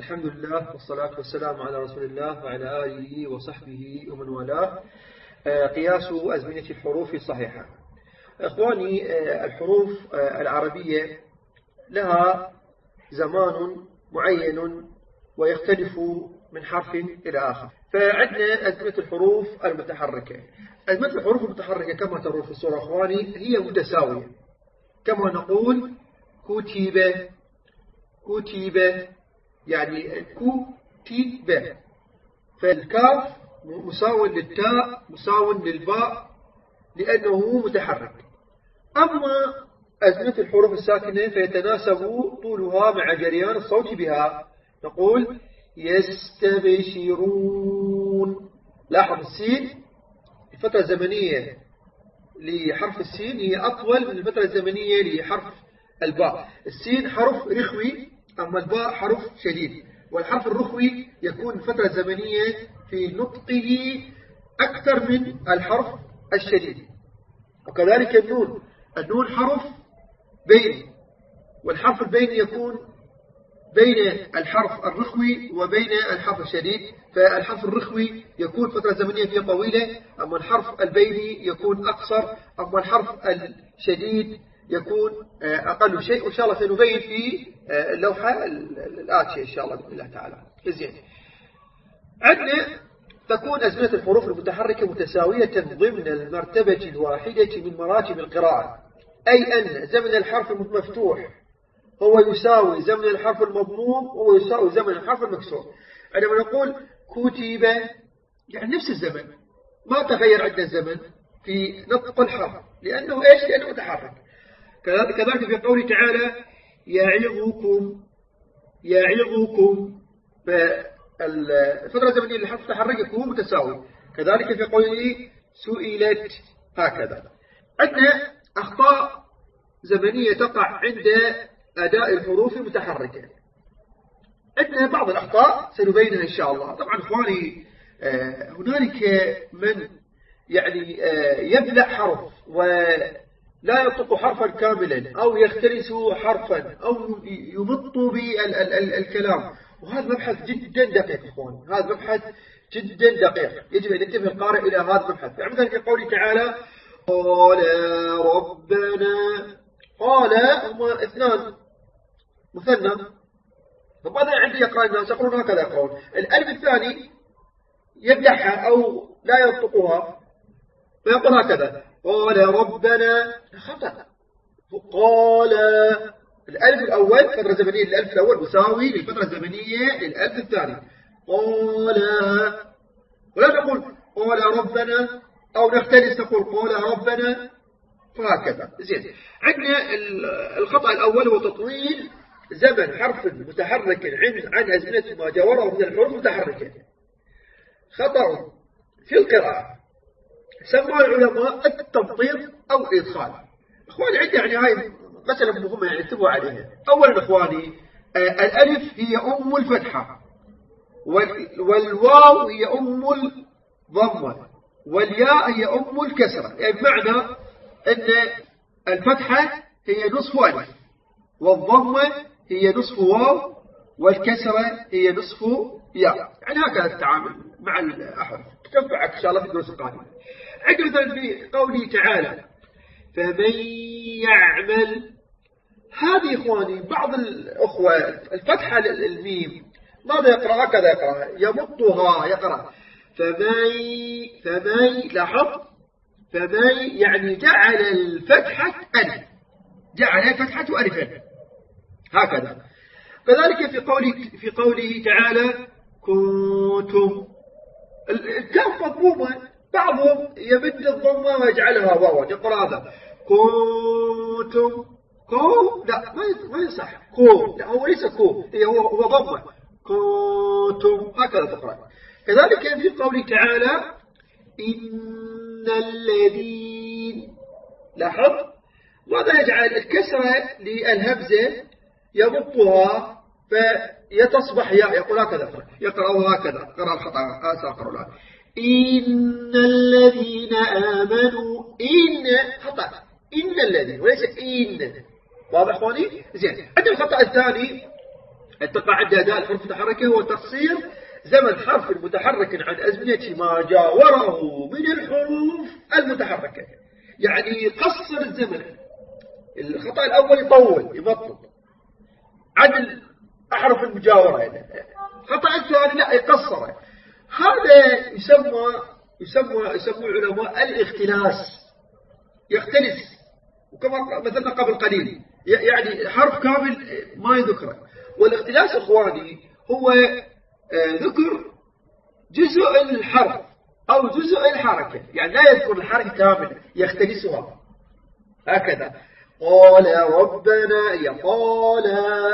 الحمد لله والصلاة والسلام على رسول الله وعلى آله وصحبه ومن والاه. قياس أزمنة الحروف الصحيحة. إخواني، الحروف العربية لها زمان معين ويختلف من حرف إلى آخر. فعندنا أزمنة الحروف المتحركة. أزمنة الحروف المتحركة كما ترون في الصورة إخواني هي متساوية، كما نقول كتب كتب، يعني كتب، فالكاف مساو للتاء مساو للباء لأنه متحرك. أما أزمنة الحروف الساكنة فيتناسب طولها مع جريان الصوت بها. نقول يستبشرون. لاحظ السين، الفترة الزمنية لحرف السين هي أطول من الفترة الزمنية لحرف الباء. السين حرف رخوي أما الباء حرف شديد، والحرف الرخوي يكون الفترة الزمنية في نطقه أكثر من الحرف الشديد. وكذلك النون حرف بيني، والحرف البيني يكون بين الحرف الرخوي وبين الحرف الشديد، فالحرف الرخوي يكون فترة زمنية فيه طويلة، أما الحرف البيني يكون أقصر، أما الحرف الشديد يكون أقل شيء. وإن شاء الله سنبين في اللوحة الآتية إن شاء الله بإذن الله تعالى. زين، عندنا تكون أزمنة الحروف المتحركة متساوية ضمن المرتبة الواحدة من مراتب القراءة، أي أن زمن الحرف المفتوح هو يساوي زمن الحرف المضموم وهو يساوي زمن الحرف المكسور. عندما نقول كتب يعني نفس الزمن، ما تغير عندنا الزمن في نطق الحرف لأنه إيش؟ لأنه متحرك. كذلك في قوله تعالى يعظكم فالفترة الزمنية للحرف المتحرك يكون متساوي. كذلك في قوله سئلت هكذا. عندنا أخطاء زمنية تقع عند أداء الحروف المتحركة. عندنا بعض الأخطاء سنبينها إن شاء الله. طبعا إخواني، هنالك من يعني يبلع حرف ولا ينطق حرفا كاملا أو يختلس حرفا أو يمط بالكلام، وهذا مبحث جدا دقيق إخواني، هذا مبحث جدا دقيق يجب أن ينتبه القارئ إلى هذا المبحث. يعني مثلا في قوله تعالى قال ربنا، قال هما اثنان مثنى، فماذا عندي يقرأ الناس يقولون هكذا يقرأون. الألف الثاني يبلعها أو لا ينطقها فيقول هكذا قال ربنا، خطأ. قال الألف الأول فترة زمنية للألف الأول مساوي للفترة الزمنية للألف الثاني. قال، ولا نقول قال ربنا أو نختلس نقول قال ربنا، فهكذا. زين، عندنا الخطأ الأول هو تطويل زمن حرف متحرك عن أزمنة ما جاوره من الحروف المتحركة. خطأ في القراءة سماه العلماء التمطيط أو الإدخال. إخواني عندي يعني هاي مسألة مهمة يعني انتبهوا عليها. أولا إخواني، الألف هي أم الفتحة، والواو هي أم الضمة، والياء هي أم الكسرة. يعني بمعنى أن الفتحة هي نصف ألف، والضمة هي نصف واو، والكسرة هي نصف ياء. يعني هكذا التعامل مع الأحرف تنفعك إن شاء الله في الدروس القادمة. عندنا مثلا في قوله تعالى فمن يعمل، هذه إخواني بعض الأخوة الفتحة للميم ماذا يقرأ؟ هكذا يقرأ، يمطها يقرأ فمن لاحظ فمن يعني جعل الفتحة ألف، جعل الفتحة ألفا هكذا. كذلك في قوله تعالى كنتم، الكاف مضمومة، بعضهم يمد الضمة ويجعلها واوا يقرأ هذا كنتم كو، لا ما يصح كو، لا هو ليس كو، هو ضمة كنتم هكذا تقرأ. كذلك في قوله تعالى إن الذين، لاحظ ماذا يجعل الكسرة للهمزة يمطها فيتصبح ياء، يقول هكذا يقرأ هكذا، قرأ الخطأ آساقر الآن إن الذين آمنوا، إن خطأ، إن الذين وليس إن، واضح أخواني؟ زين. عندنا الخطأ الثاني تقع عند أداء الحروف المتحركة هو تقصير زمن حرف متحرك عن أزمنة ما جاوره من الحروف المتحركة، يعني يقصر الزمن. الخطأ الأول يطول يبطل عن الأحرف المجاورة، يعني الخطأ الثاني لا يقصره. هذا يسمى العلماء الاختلاس، يختلس. وكما مثلنا قبل قليل يعني حرف كامل ما يذكره. والاختلاس إخواني هو ذكر جزء الحرف أو جزء الحركة، يعني لا يذكر الحركة كاملة يختلسها هكذا. قال ربنا، يا قال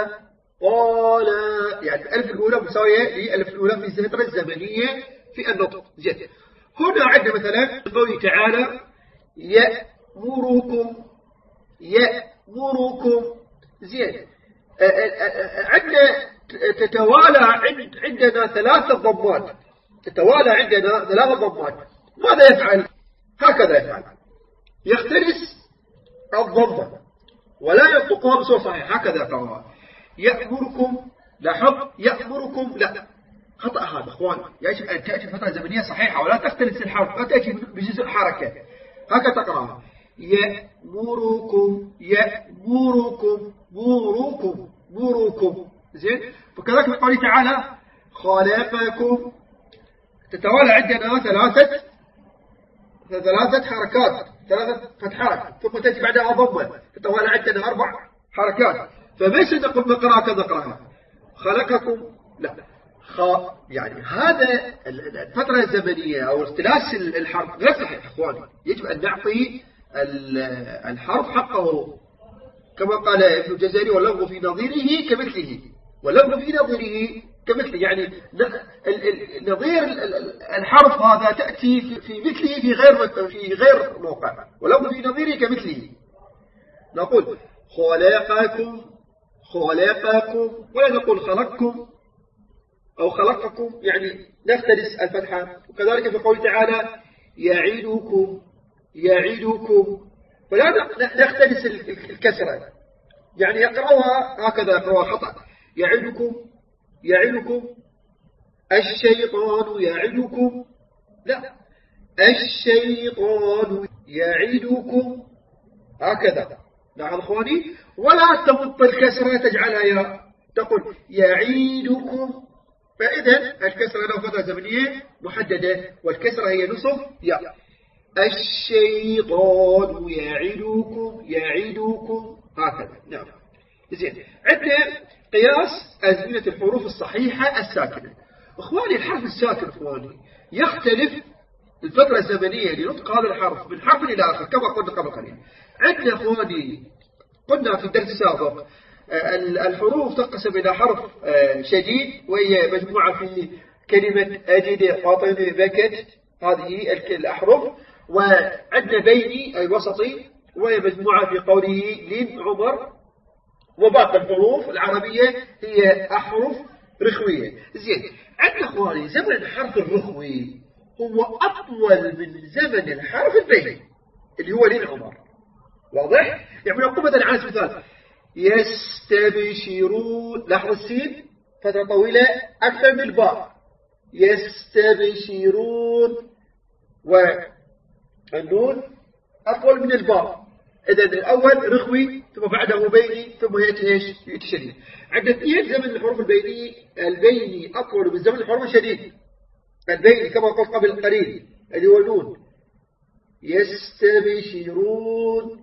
يعني الألف الأولى مساوية للألف الأولى في الفترة الزمنية في النطق. زين، هنا عندنا مثلا قوله تعالى يأمركم. زين، عندنا تتوالى عندنا ثلاثة ضمات، ماذا يفعل؟ هكذا يفعل، يختلس الضمة ولا ينطقها بصوت صحيح، هكذا قراءة يأمركم. لاحظ يأمركم لا، خطأ هذا اخوان. يجب أن تأتي فترة زمنية صحيحة ولا تختلس الحرف، لا تأتي بجزء حركة، هكذا تقراها يأمركم. زين، وكذلك قوله تعالى خالقكم، تتوالى عندنا ثلاثة حركات، ثلاثة فتحات، ثم تأتي بعدها ضمة، تتوالى عندنا 4 حركات. فليس نقول نقرأ كذا نقرأها خلقكم لا، يعني هذا الفترة الزمنية أو اختلاس الحرف غير صحيح إخواني. يجب أن نعطي الحرف حقه كما قال ابن الجزري واللفظ في نظيره كمثله، يعني نظير الحرف هذا تأتي في مثله في غير موقع، واللفظ في نظيره كمثله. نقول خلقكم ولا نقول خلقكم أو خلقكم، يعني نختلس الفتحة. وكذلك في قول تعالى يعيدكم فلا نختلس الكسرة، يعني يقرأها هكذا، يقرأها خطأ. يعدكم الشيطان يعدكم لا، الشيطان يعدكم هكذا. لاحظ اخواني، ولا تمط الكسرة تجعلها يا، تقول يعيدكم. فإذا الكسرة له فترة زمنية محددة، والكسرة هي نصف يا. الشيطان يعدكم هكذا. نعم. زين، عندنا قياس أزمنة الحروف الصحيحة الساكنة. اخواني الحرف الساكن اخواني يختلف الفترة الزمنية لنطق هذا الحرف من حرف إلى آخر كما قلنا قبل قليل. عندنا اخواني قلنا في الدرس السابق الحروف تنقسم إلى حرف شديد، وهي مجموعة في كلمة أجد فاطمة بكت، هذه الأحرف. وعندنا بيني أي وسطي، وهي مجموعة في قوله لين عمر. وباقي الحروف العربية هي أحرف رخوية. زين، عندنا اخواني زمن الحرف الرخوي هو أطول من زمن الحرف البيني اللي هو لين عمر. واضح؟ يعني نقول مثلا على سبيل المثال يستبشرون، لاحظ السين فترة طويلة أكثر من الباء، يستبشرون، والنون أطول من الباء. إذا الأول رخوي ثم بعده بيني ثم يأتي شديد. عند 2 زمن الحروف البيني أطول من زمن الحروف الشديد. البيني كما قلت قبل قليل اللي هو نون، يستبشرون،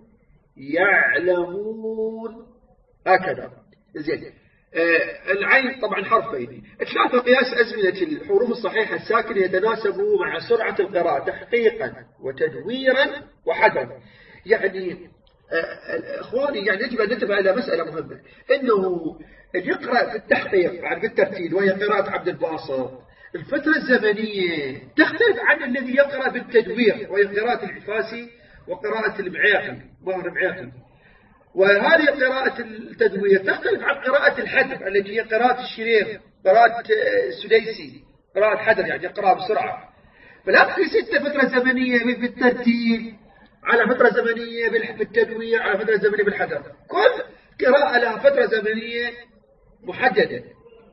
يعلمون هكذا. زين، العين طبعا حرف بيني. 3 قياس أزمنة الحروف الصحيحة الساكنة يتناسب مع سرعة القراءة تحقيقا وتدويرا وحذرا. يعني اخواني يعني يجب ان ننتبه الى مساله مهمه، انه اللي يقرا في التحقيق عن بالترتيل وهي قراءه عبد الباسط الفتره الزمنيه تختلف عن الذي يقرا بالتدوير وهي قراءه العفاسي وقراءه المعيقي ماهر المعيقي. وهذه قراءه التدوير تختلف عن قراءه الحذر التي هي قراءه الشريف، قراءه السديسي، قراءه حذر يعني يقرا بسرعه. فلا تقيس فتره زمنيه بالترتيل على فترة زمنية بالتدوير على فترة زمنية بالحذر. كل قراءة لها فترة زمنية محددة.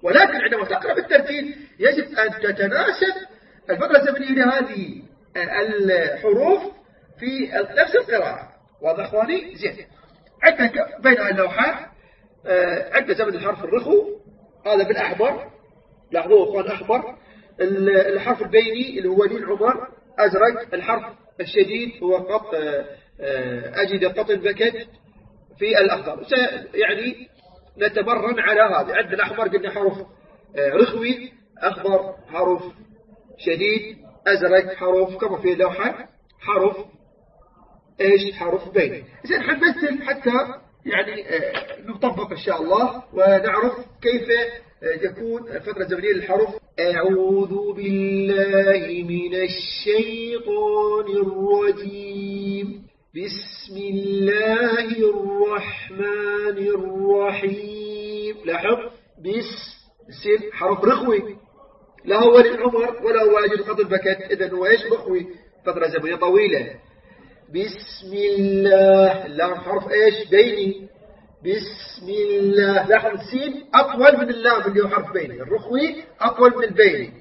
ولكن عندما تقرأ بالترتيل يجب أن تتناسب الفترة الزمنية لهذه الحروف في نفس القراءة. واضح أخواني؟ زين. عندنا بين اللوحات عندنا زمن الحرف الرخو، هذا بالأحمر، لاحظوه أخوان أحمر. الحرف البيني اللي هو لين عمر أزرق. الحرف الشديد هو قط أجد قط البكت في الأخضر. يعني نتمرن على هذا. عندنا الأحمر قلنا حرف رخوي، أخضر حرف شديد، أزرق حرف كما في اللوحة حرف إيش؟ حرف بيني. إذن حنمثل حتى يعني نطبق إن شاء الله ونعرف كيف تكون الفترة الزمنية للحرف. أعوذ بالله من الشيطان الرجيم. بسم الله الرحمن الرحيم. لاحظ سين حرف رخوي، لا هو للعمر ولا هو أجل قط البكت، إذن هو إيش؟ رخوي، فترة زمنية طويلة. بسم الله، اللام حرف إيش؟ بيني. بسم الله، لاحظ السين أطول من اللام اللي هو حرف بيني، الرخوي أطول من البيني.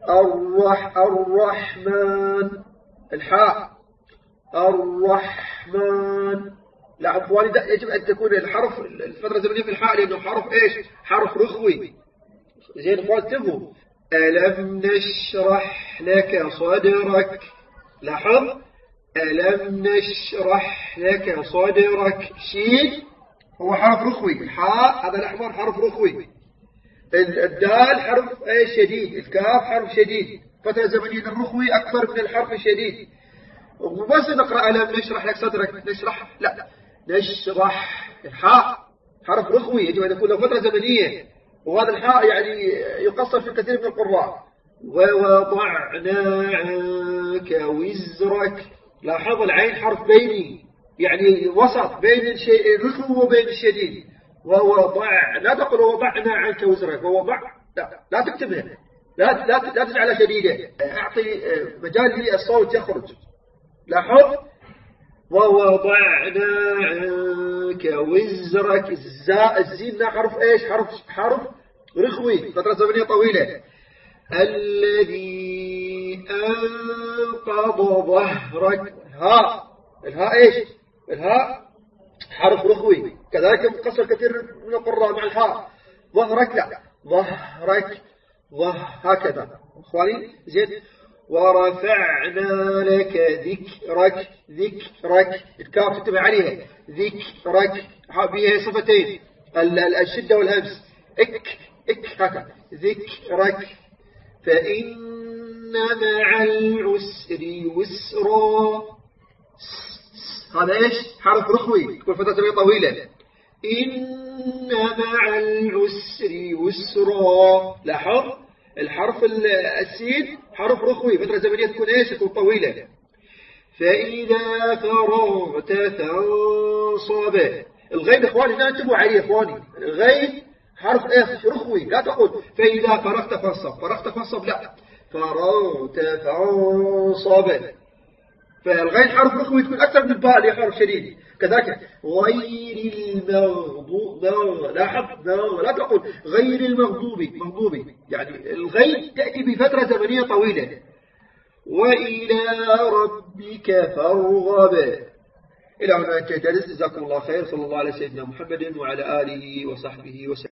الرحمن، الحاء الرحمن. لاحظ اخواني يجب أن تكون الحرف الفترة الزمنية في الحاء لأنه حرف إيش؟ حرف رخوي. زين اخوان انتبهوا. ألم نشرح لك صدرك. لاحظ ألم نشرح لك صدرك. شين هو حرف رخوي، الحاء هذا الأحمر حرف رخوي، الدال حرف شديد، الكاف حرف شديد. فترة زمنية الرخوي أكثر من الحرف الشديد. وبس نقرأ ألم نشرح لك صدرك، نشرح لا، نشرح. الحاء حرف رخوي يجب أن يكون له فترة زمنية، وهذا الحاء يعني يقصر في كثير من القراء. ووضعنا عنك وزرك. لاحظ العين حرف بيني، يعني وسط بين الشيء الرخو وبين الشديد. ووضع، لا تقول وضعنا عنك وزرك، ووضع لا تكتبها، لا تجعلها شديدة، أعطي مجال للصوت يخرج. لاحظ ووضعنا عنك وزرك. الزين حرف إيش؟ حرف رخوي، فترة زمنية طويلة. الذي أنقض ظهرك. الهاء إيش؟ الهاء حرف رخوي، كذلك مقصر كثير من القراء مع الهاء. ظهرك لا، ظهرك هكذا اخواني. زين. ورفعنا لك ذكرك. الكاف انتبه عليها، ذكرك بها صفتين، الشدة والهمس. اك هكذا، ذكرك. فإن مع العسر يسرا. هذا ايش؟ حرف رخوي، تكون فترة زمنية طويلة. إن مع العسر يسرا. لاحظ الحرف السين حرف رخوي، فترة زمنية تكون ايش؟ تكون طويلة. فإذا فرغت فانصب. الغين اخواني لا انتبهوا عليه اخواني، الغين حرف ايش؟ رخوي، لا تقول فإذا فرغت فانصب، لا، فرغت فانصب. فالغين حرف رخوي تكون أكثر من الباء اللي حرف شديد. كذلك غير المغضوب. لاحظ لا تقول غير المغضوب، يعني الغين تأتي بفترة زمنية طويلة. وإلى ربك فارغب. إلى هنا انتهى الدرس. جزاكم الله خير. صلى الله على سيدنا محمد وعلى آله وصحبه وسلم.